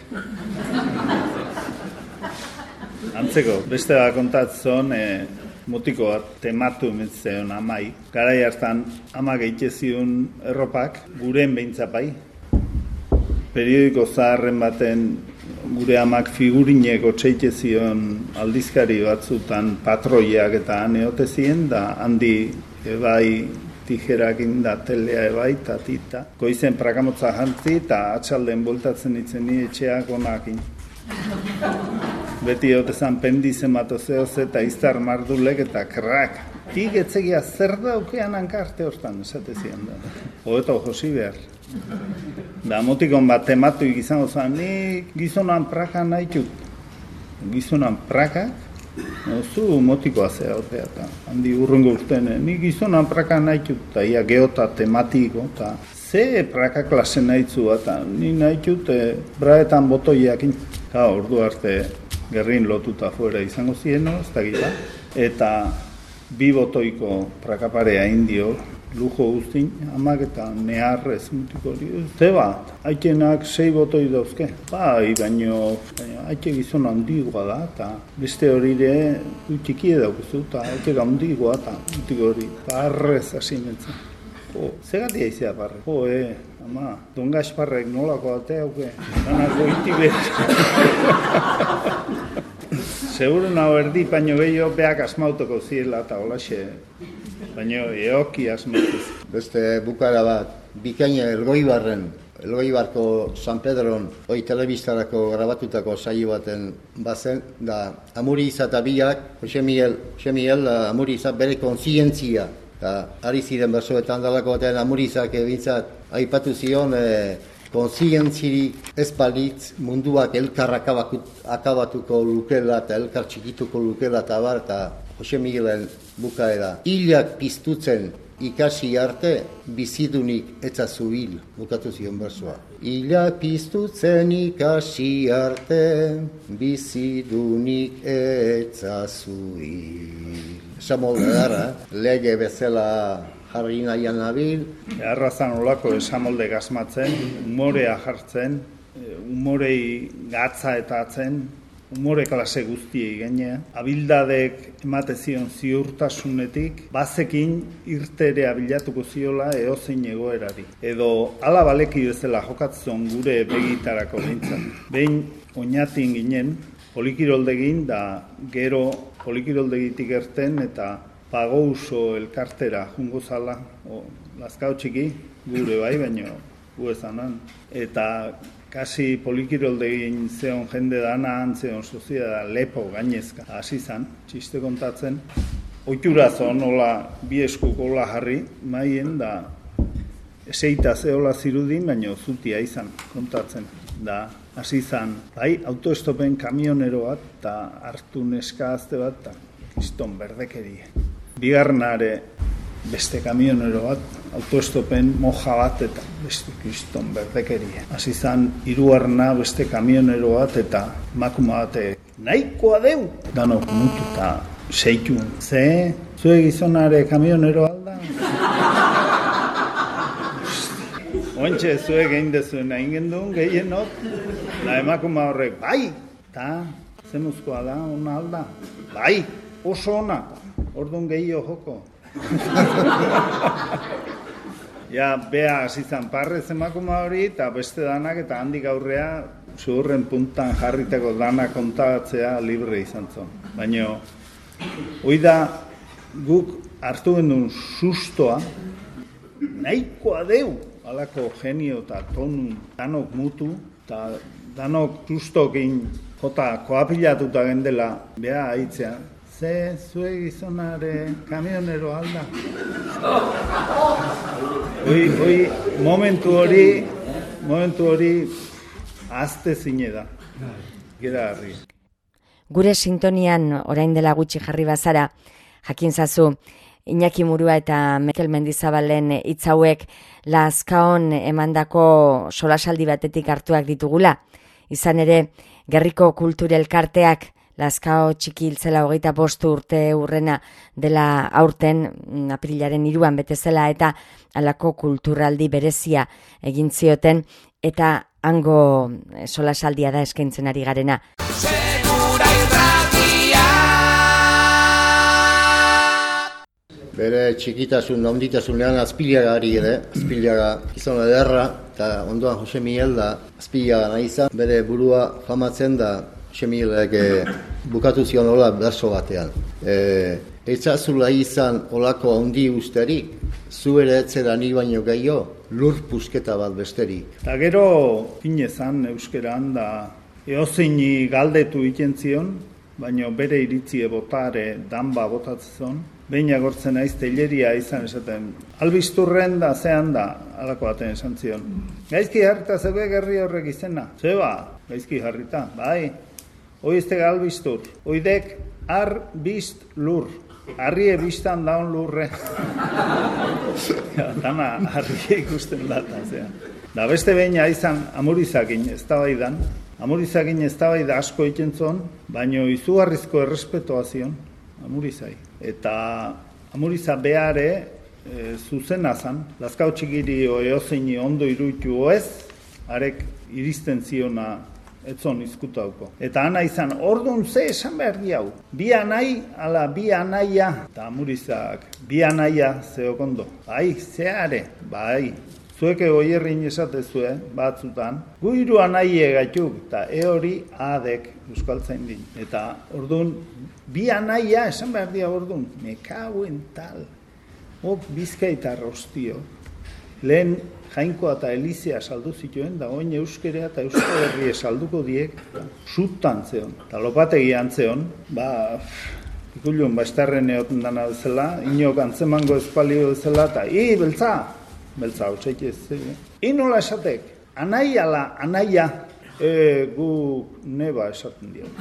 Antzeko, beste da kontatzon, e, mutiko bat tematu emetzeon amai. Garai hartan ama gehitzezion erropak, guren behintzapai. periodiko zaharren baten gure amak figurinek otseite zion aldizkari batzutan patroiak eta aneote ziren, da handi ebai tijerakin da telea ebai eta tita. Goizen prakamotza jantzi eta atxalden boltatzen itzen ni etxeak onakin. Beti otezan pendizen matozeoz eta iztar mardulek eta krak. Tik etzegia zer daukean hankarte hortan, esate zian da. Hoeto josi behar. Da motikon bat tematuik izango zan, ni gizonan praka nahi txut. Gizonan praka, zu motikoa zea horrea, eta handi urrengo urtean, ni gizonan praka nahi txut, eta ia geota tematiko, eta ze praka klase nahi zu, eta ni nahi txut e, braetan botoiakin. Ka, ordu arte gerrin lotuta fuera izango zieno, ez da gira, eta bi botoiko prakaparea indio, lujo guztin, amak eta nehar ez mutiko hori. Ze bat, haitenak sei botoi dauzke. Bai, baino, baino haite gizon handigoa da, eta beste hori ere txikie daukuzu, eta haite handigoa, eta mutiko hori, parrez hasi mentzen. Jo, zegatia izea parre. Jo, e, ama, Don Gasparrek nolako ate hauke, danako iti behar. Seguro nago erdi, baino gehiago beak asmautoko ziela eta holaxe, baino eoki asmautuz. Beste bukara bat, bikaina Elgoibarren, Elgoibarko San Pedron, hoi telebistarako grabatutako saio baten bazen, da Amuriza eta biak, Jose Miguel, Jose Miguel Amuriza bere kontzientzia, eta ari ziren bersoetan dalako batean Amurizak ebintzat, aipatu zion, e, kontzientzirik ez balitz munduak elkar akabatuko lukela eta elkar txikituko lukela eta bar, eta Jose Miguelen bukaera. Hilak piztutzen ikasi arte, bizidunik etzazu hil, bukatu zion bersoa. Hilak piztutzen ikasi arte, bizidunik etzazu hil. Esamolde dara, lege bezala jarri nahian nabil. Errazan olako esamolde gazmatzen, umorea jartzen, umorei gatza eta atzen, umore klase guztiei gaine. Abildadek emate zion ziurtasunetik, bazekin irtere abilatuko ziola eozein egoerari. Edo ala baleki bezala jokatzen gure begitarako behintzat. Behin oinatin ginen, polikiroldegin da gero polikiroldegitik erten eta Pagouso elkartera jungo zala, o, Lazkao txiki, gure bai, baino gu ezanan. Eta kasi polikiroldegin zeon jende dana, zeon sozieda lepo gainezka. Hasi zan, txiste kontatzen. Oiturazo nola bi eskuk hola jarri, maien da eseita zehola zirudin, baino zutia izan kontatzen. Da, hasi zan, bai, autoestopen kamionero bat, eta hartu neska azte bat, eta kriston berdekerie. Bigarnare beste kamionero bat, autoestopen moja bat eta beste kriston berdekerie. Hasi zan, hirugarrena beste kamionero bat eta makuma bate nahikoa deu. Danok mutu eta seitun. Ze, zue gizonare kamionero alda? Ointxe zuek egin dezuen egin duen gehienot, da emakuma horrek, bai, eta zemuzkoa da, ona alda, bai, oso ona, orduan gehiago joko. Ja, bea hasi zan parrez emakuma hori, eta beste danak, eta handik aurrea, zuhurren puntan jarriteko dana kontatzea libre izan zon. Baina, hoi da, guk hartu gendun sustoa, nahikoa deu, alako genio eta tonu danok mutu, eta danok sustokin jota koapilatuta gendela beha haitzea. Ze, zue gizonare kamionero alda. Hoi, hoi, momentu hori, momentu hori azte zine da. Gera harri. Gure sintonian orain dela gutxi jarri bazara, jakin zazu, Iñaki Murua eta Mikel Mendizabalen hitz hauek Lazkaon emandako solasaldi batetik hartuak ditugula. Izan ere, Gerriko Kultur Elkarteak Lazkao txiki hiltzela hogeita bostu urte urrena dela aurten, aprilaren hiruan bete zela eta halako kulturaldi berezia egin zioten eta hango solasaldia da eskaintzen ari garena. Bere txikitasun, onditasunean azpiliagari ere, azpiliaga izan ederra, eta ondoan Jose Miguel da azpiliaga nahi izan, bere burua famatzen da Jose Miguelek eh, bukatu zion hola berso batean. Eh, Eitzazula izan olako handi usterik, zu ere etzera ni baino gehiago, lur pusketa bat besterik. Eta gero pinezan euskeran da eozeini galdetu iten zion, baino bere iritzie botare danba botatzen, behin agortzen naiz teileria izan esaten. Albisturren da zean da, alako baten esan zion. Gaizki jarrita zeue gerri horrek izena. Zeba, gaizki jarrita, bai. Hoi ez tega albistur. Hoidek ar bist lur. Arrie biztan daun lurre. Ja, dana arrie ikusten data, zea. Da beste behin izan amurizakin ez da baidan. Amurizakin ez da baida asko ikentzon, baino izugarrizko errespetoa zion. Amurizai. Eta amuriza behare e, zuzena zan, Lazkao txikiri eozeini ondo iruditu oez, arek iristen ziona etzon izkutauko. Eta ana izan, orduan ze esan behar diau. Bi anai, ala bi anaia, eta amurizak, bi anaia zeokondo. Bai, zeare, bai. Zueke goierrin esatezue, batzutan, gu hiru anaie gaituk, eta e hori adek euskaltzain din. Eta orduan, bi anaia esan behar dia orduan, mekauen tal, ok Bizkaita rostio. Lehen Jainkoa eta Elizea saldu zituen, da oin euskerea eta Euskal Herria salduko diek, sutan zeon. Eta lopategi antzeon, ba, ikulun, ba, estarren eoten dana bezala, inok antzemango espalio bezala, eta i, beltza! Beltza, hau txaik ez. Inola esatek, anai ala, anaia, e, gu neba esaten dio.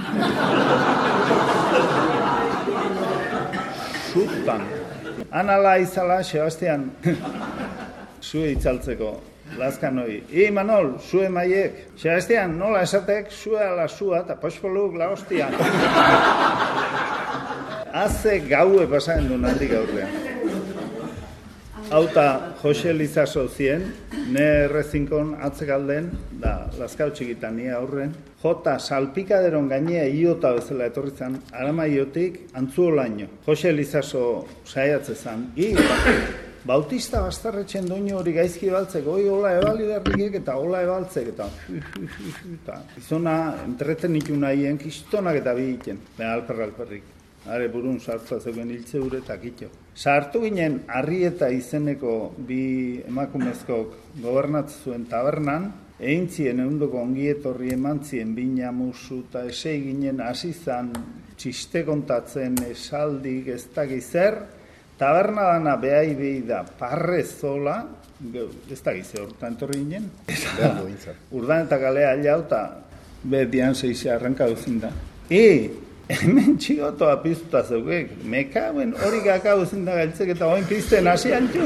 Sutan. Anala izala, Sebastian, zue itzaltzeko, Lazkanoi. I, Manol, zue maiek. Sebastian, nola esatek, zue ala zua, eta pospoluk la hostia. Haze gaue pasaren du nandik aurrean. Hauta Jose Lizaso zien, ne errezinkon atzekalden, da Lazkao txikitan ni aurren, jota salpikaderon gainea iota bezala etorri zan, Aramaiotik antzuolaino. Jose Lizaso saiatze zan, i, Bautista bastarretxen doinu hori gaizki ebaltzek, oi hola ebali berrikek eta hola ebaltzek, eta eta izona entretenitu nahien kistonak eta bi egiten, beha alper alperrik. Are burun sartza zeugen hiltze ure eta kitxo. Sartu ginen Arrieta izeneko bi emakumezkok gobernatzen zuen tabernan, egin zien eundoko ongietorri eman zien bina musu eta esei ginen asizan txiste kontatzen esaldik ez dakiz zer, taberna dana behai behi da parrezola, ez dakiz zer horretan etorri ginen, urdan eta kalea alau eta betian zeize arranka duzin da. E, hemen txigotoa piztuta zeukek, mekauen hori kakau zinda galtzek eta oin pizten hasi antxu.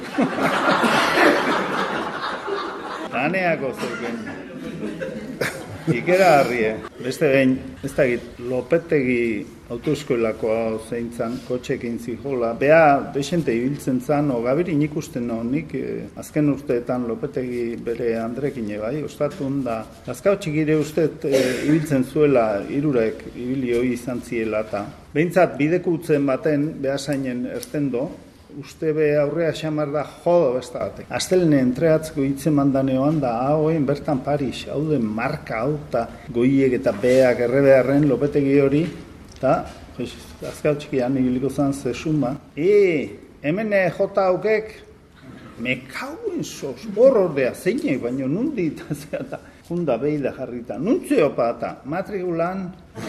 Taneako zeuken. Ikera harrie. Beste behin, ez dakit, Lopetegi autoeskoelakoa zeintzan, kotxekin zijola. Bea, desente ibiltzen zan, o gabirin ikusten honik, eh, azken urteetan Lopetegi bere Andrekin bai, ostatun da. Lazkao txikire ustet eh, ibiltzen zuela, hirurek ibili hoi izan ziela eta. Behintzat, bidekutzen baten, behasainen ertendo, uste be aurrea xamar da jodo besta batek. Astelene entreatzko hitzen mandaneoan da, hauen bertan Paris, hau den marka hau eta goiek eta beak errebeharren Lopetegi hori, eta Lazkao txikian ibiliko zan zesuma. E, hemen jota haukek, mekauen sos, hor ordea, zeinek, baino nundi eta zeata, junda behi da jarrita, nuntzio pa eta matrikulan.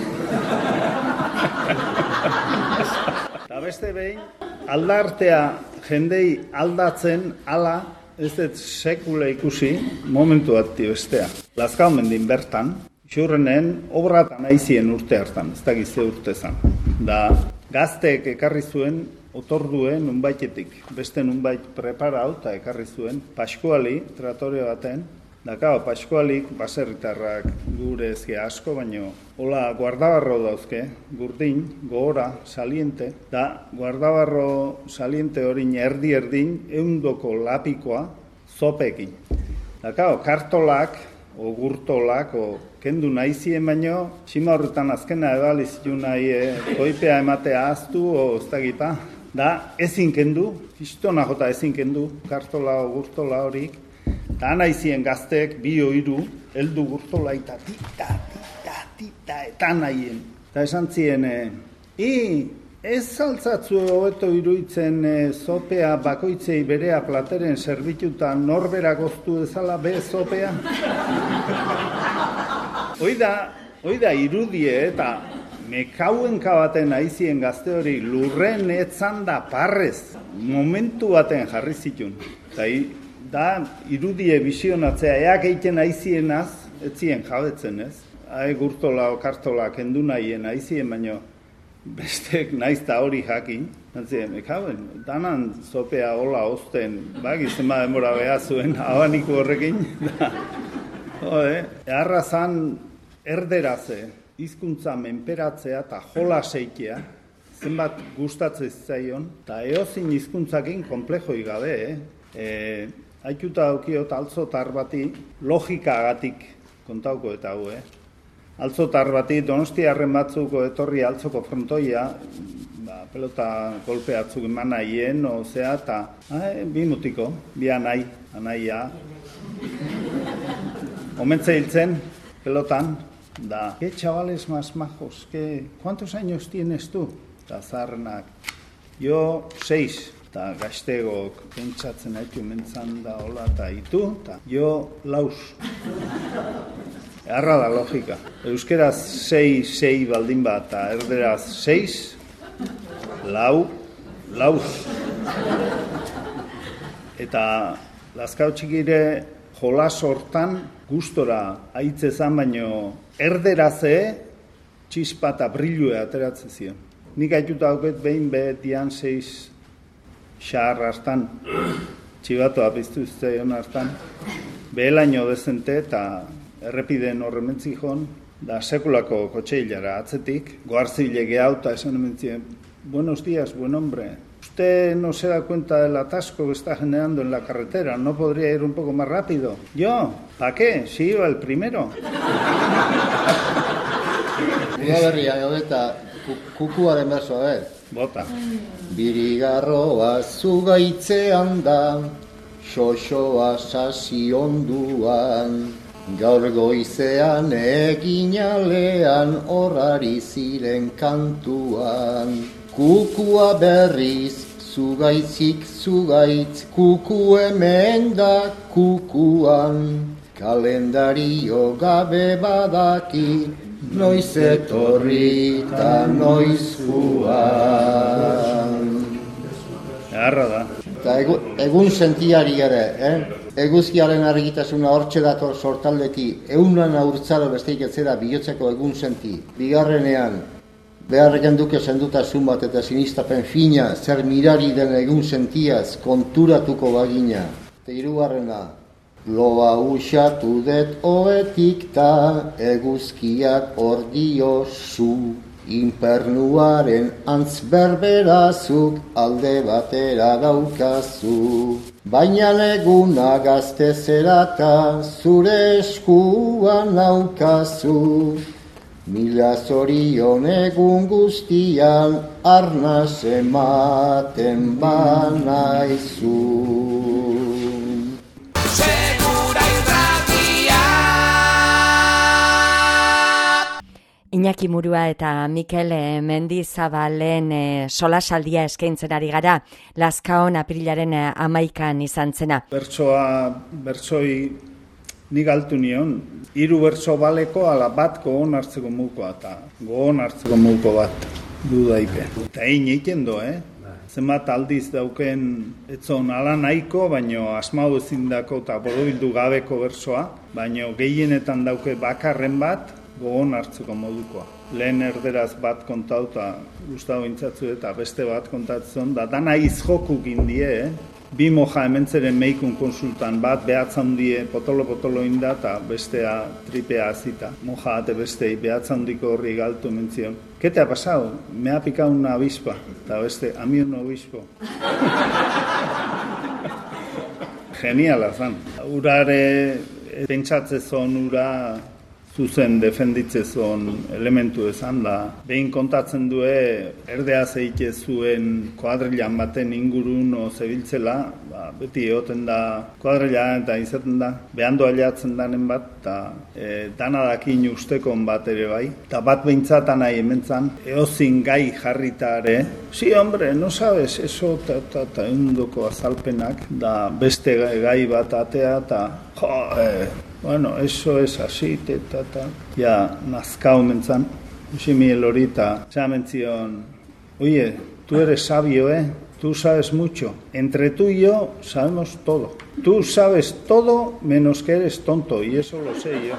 Eta beste behin, aldartea jendei aldatzen ala, ez dut sekula ikusi, momentu bat bestea. Lazkao mendin bertan, xurrenen obratan aizien urte hartan, ez dakize urte zan. Da, gazteek ekarri zuen, otorduen nunbaitetik, beste nunbait preparau eta ekarri zuen, Paskuali, tratore baten, da, kao, Paskualik baserritarrak gure ezke asko, baino, hola, guardabarro dauzke, gurdin, gogora, saliente, da, guardabarro saliente horin erdi-erdin, eundoko lapikoa, zopekin. Da, kao, kartolak, o gurtolak, o kendu nahi zien baino, sima horretan azkena ebaliz ju nahi, e, koipea ematea aztu, o ez dakipa, da ezin kendu, pistona jota ezin kendu, kartola o gurtola horik, eta anaizien gazteek bi o hiru heldu gurtola eta tita, tita, tita, eta nahien. Eta esan zien, i, ez saltzatzu hobeto iruditzen e, zopea bakoitzei berea plateren zerbituta norbera goztu dezala be zopea? Oida, oida irudie eta mekauenka baten aizien gazte hori lurren etzan da parrez, momentu baten jarri zitun. Eta da irudie bisionatzea, eak eiten aizienaz, etzien jabetzen ez. Hae gurtola o kartola kendu nahien aizien, baino bestek naizta hori jakin. Zantzien, mekauen, danan zopea hola osten, baki zenba denbora beha zuen, abaniko horrekin. Jode, eharra zan erderaze, hizkuntza menperatzea eta jola seikia, zenbat gustatzen zaion, eta eozin hizkuntzakin komplejoi gabe, eh? E, haituta daukiot altzotar bati logikagatik kontauko eta hau, eh? Altzotar bati donostiarren batzuko etorri altzoko frontoia, ba, pelota golpe atzuk eman nahien, ozea, eta bi mutiko, bi anai, anaia. Omentze hiltzen, pelotan, da, que chavales más majos, que, ¿cuántos años tienes tú? Eta zaharrenak, yo seis, eta gaztegok pentsatzen haitu mentzan da hola, eta itu, eta yo laus. Erra da logika. Euskeraz sei, sei baldin bat, eta erderaz seis, lau, laus. Eta Lazkao txikire jolas hortan gustora aitzezan baino erderaze txispa eta brillue ateratzen zion. Nik aituta hauket behin behetian seiz xahar hartan, txibatoa piztu zion hartan, behelaino dezente eta errepiden horrementzikon, da sekulako kotxeilara atzetik, goarzile gehauta esan ementzien, buenos días, buen hombre, usted no se da cuenta del atasco que está generando en la carretera, ¿no podría ir un poco más rápido? Yo, ¿para qué? Si iba el primero. Uda berria, eta kukuaren berso, eh? Bota. Birigarroa zugaitzean da, xoxoa sasi onduan, gaur goizean eginalean horrari ziren kantuan. Kukua berriz, zugaitzik zugaitz, kuku hemen da kukuan. Kalendario gabe badaki, noiz etorri eta noiz juan. Egarra da. Eta egun sentiari ere, eh? Eguzkiaren argitasuna hortxe dator sortaldeki, eunan aurtzaro besteik etzera bihotzeko egun senti. Bigarrenean, beharreken duke sendutasun bat eta sinistapen fina, zer mirari den egun sentiaz konturatuko bagina. Eta hirugarrena, loa usatu det oetik ta eguzkiak ordio zu. Inpernuaren antz berberazuk alde batera daukazu. Baina eguna gazte zerata zure eskuan naukazu. Mila zorion egun guztian arnaz ematen banaizu. Segura irratia. Iñaki Murua eta Mikel Mendizabalen e, solasaldia eskaintzen ari gara, Lazkaon aprilaren hamaikan izan zena. Bertsoa, bertsoi nik altu nion, hiru bertso baleko ala bat gogon hartzeko mukoa, eta gogon hartzeko muko bat dudaipe. Eta egin egiten do, eh? Zenbat aldiz dauken etzon ala nahiko, baino asmau ezin dako eta borobildu gabeko bertsoa, baino gehienetan dauke bakarren bat, gogon hartzeko modukoa. Lehen erderaz bat kontauta gustatu intzatzu eta beste bat kontatzen, da dana izjokuk indie, eh? Bi moja hementzeren meikun konsultan bat behatzen die potolo-potolo inda eta bestea tripea azita. Moja ate bestei behatzen diko horri galtu mentzion. ¿Qué te ha pasado? Me ha picado una avispa. Eta beste, a mí un obispo. Geniala zan. Urare pentsatzezon ura zuzen defenditzezon elementu esan da. Behin kontatzen due, erdea zeite zuen kuadrilan baten ingurun o zebiltzela, ba, beti egoten da kuadrilan eta izaten da, behando aliatzen danen bat, eta e, danadakin ustekon bat ere bai. Eta bat behintzatan nahi hementzan, eozin gai jarritare, si, hombre, no sabes, eso, eta ta, ta, eundoko azalpenak, da beste gai bat atea, eta jo, e, bueno, eso es así, eta, eta, ja, nazkau mentzan, Ximiel hori, eta txamentzion, oye, tú eres sabio, eh? Tú sabes mucho. Entre tú y yo sabemos todo. Tú sabes todo menos que eres tonto, y eso lo sé yo.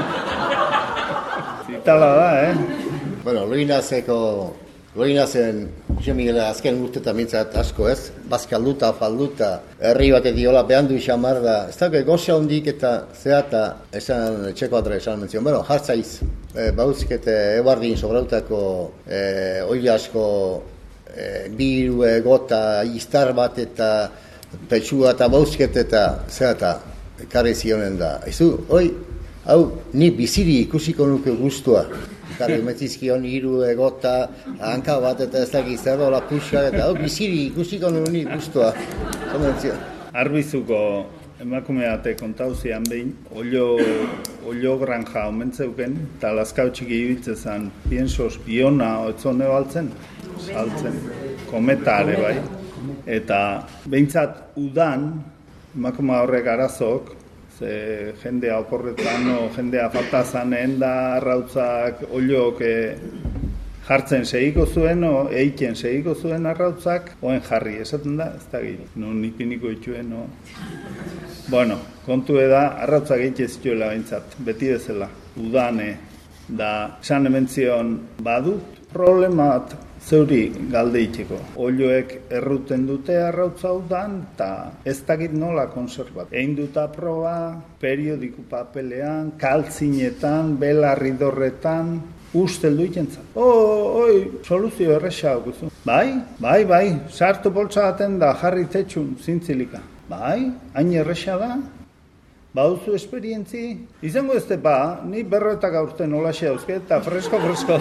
Zitala da, eh? Bueno, Loinazeko, Loinazen, Xemiel azken urtetan mintzat asko ez, bazkalduta, falduta, herri bat ediola behan du xamar da, ez da, gozia hondik eta zehata, esan txeko atra esan mentzion, bueno, jartzaiz, e, bauzkete ebardin sobrautako, e, oile asko, e, biru, e, gota, iztar bat eta petxua eta bauzkete eta zehata, karri zionen da. Ezu, oi, hau, ni biziri ikusiko nuke guztua. Karri metzizkion hiru egota, hanka bat eta ez dakiz erdola puxa, eta hau biziri ikusiko nuni guztua. Arbizuko emakume bate kontauzian behin, olio, olio granja omentzeuken, eta Lazkao txiki ibiltzezan, piensos, biona, oetzone baltzen, saltzen, kometa ere bai. Eta behintzat udan, emakume horrek arazok, ze jendea oporretan, o jendea falta zanen da arrautzak olioak e, jartzen segiko zuen, o eiken segiko zuen arrautzak, oen jarri, esaten da, ez da gire, no nipiniko itxuen, no. Bueno, kontu da, arrautzak eitxe zituela behintzat, beti bezala, udane, da, esan ementzion badut, problemat, zeuri galde itxeko. Olioek erruten dute arrautza udan, eta ez dakit nola konserbat. Egin duta proba, periodiku papelean, kaltzinetan, belarridorretan, usteldu ikentzat. Oh, oi, soluzio erresa okuzu. Bai, bai, bai, sartu poltsa baten da, jarri tetxun, zintzilika. Bai, hain erresa da. Bauzu esperientzi, izango ez ba, ni berroetak aurten olaxe dauzke, eta fresko-fresko.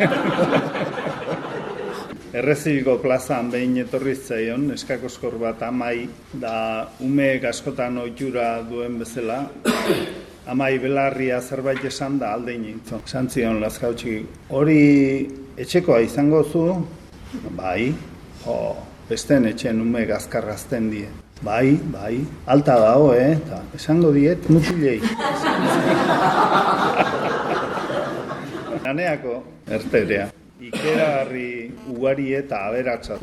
Errezibiko plazan behin etorri zaion, eskakoskor bat amai, da umeek askotan ohitura duen bezala, amai belarria zerbait esan da aldein egin. Esan zion Lazkao txiki, hori etxekoa izango zu, bai, jo, besten etxen umeek azkarrazten die. Bai, bai, alta dago, eh, eta esango diet mutilei. Ganeako, erterea. Ikeragarri ugari eta aberatzat.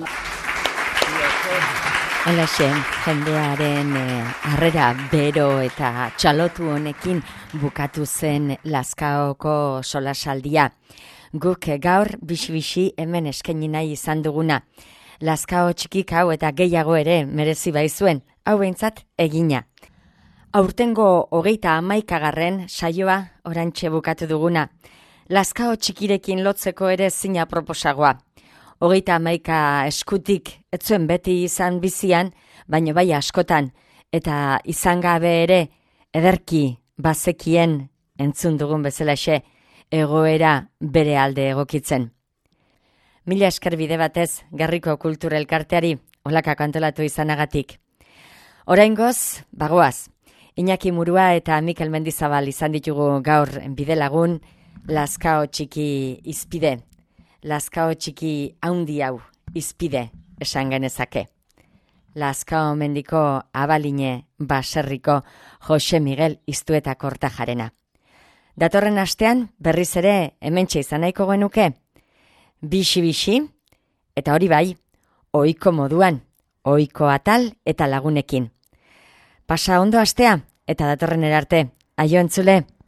Halaxe, jendearen harrera bero eta txalotu honekin bukatu zen Lazkaoko solasaldia. Guk gaur bixi-bixi hemen eskaini nahi izan duguna. Lazkao txikik hau eta gehiago ere merezi baizuen, hau behintzat egina. Aurtengo hogeita hamaikagarren saioa orantxe bukatu duguna. Lazkao txikirekin lotzeko ere zina proposagoa. Hogeita hamaika eskutik etzuen beti izan bizian, baino bai askotan, eta izan gabe ere ederki bazekien entzun dugun bezalaxe egoera bere alde egokitzen. Mila esker bide batez Gerriko Kultura Elkarteari holakak antolatu izanagatik. Oraingoz, bagoaz, Iñaki Murua eta Mikel Mendizabal izan ditugu gaur bide lagun, Lazkao txiki izpide, Lazkao txiki haundi hau izpide esan genezake. Lazkao mendiko abaline baserriko Jose Miguel Iztueta Kortajarena. Datorren astean berriz ere hementxe izan nahiko genuke, bixi-bixi, eta hori bai, ohiko moduan, ohiko atal eta lagunekin. Pasa ondo astea eta datorren erarte, aio entzule.